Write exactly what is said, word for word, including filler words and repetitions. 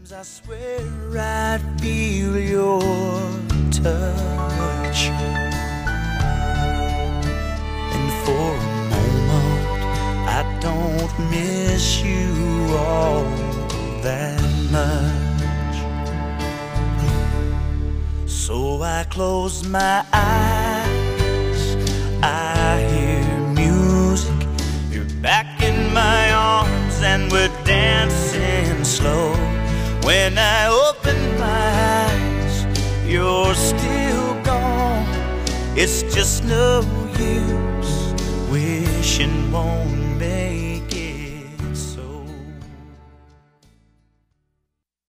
I swear I feel your touch, and for a moment I don't miss you all that much. So I close my eyes, I hear music, you're back in my arms and we're dancing slow. When I open my eyes, you're still gone. It's just no use wishing, won't